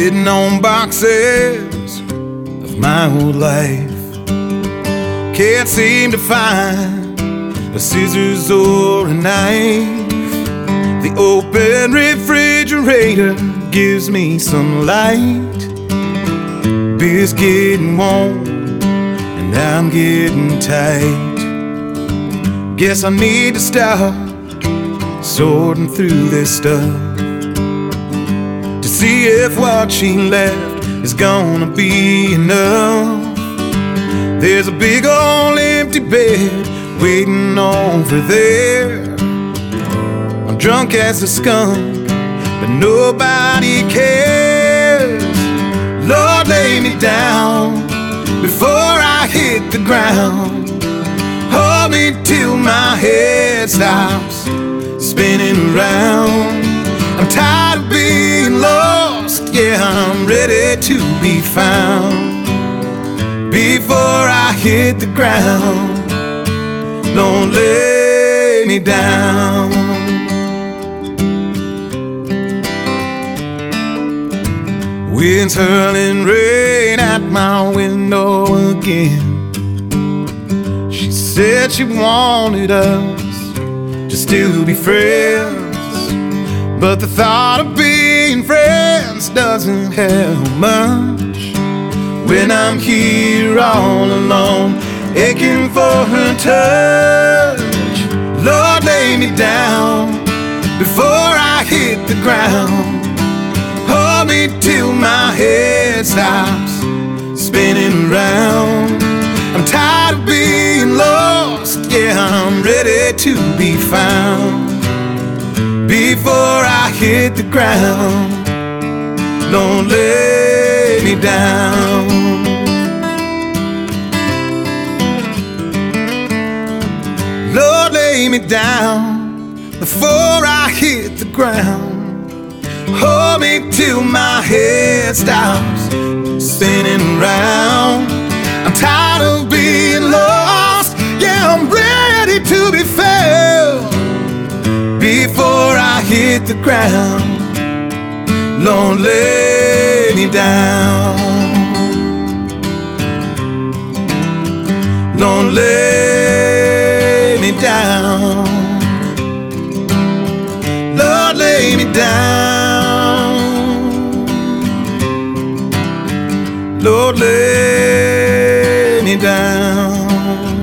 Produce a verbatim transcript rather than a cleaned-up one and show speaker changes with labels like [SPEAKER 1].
[SPEAKER 1] sitting on boxes of my old life. Can't seem to find a scissors or a knife. The open refrigerator gives me some light. Beer's getting warm and I'm getting tight. Guess I need to stop sorting through this stuff to see if what she left is gonna be enough. There's a big old empty bed waiting over there. I'm drunk as a skunk, but nobody cares. Lord, lay me down before I hit the ground. Hold me till my head stops spinning around. I'm tired of being lost, yeah, I'm ready to be found. Before I hit the ground, don't lay me down. Wind's hurling rain at my window again. She said she wanted us to still be friends, but the thought of being friends doesn't help much when I'm here all alone, aching for her touch. Lord, lay me down before I hit the ground. Hold me till my head stops spinning around. I'm tired of being lost, yeah, I'm ready to be found. Before I hit the ground, don't lay me down. Lord, lay me down before I hit the ground. Hold me till my head stops spinning around. I'm tired of being lost, yeah, I'm ready to be found. Before I hit the ground, Lord, lay me down. Lord, lay me down. Lord, lay me down. Lord, lay me down.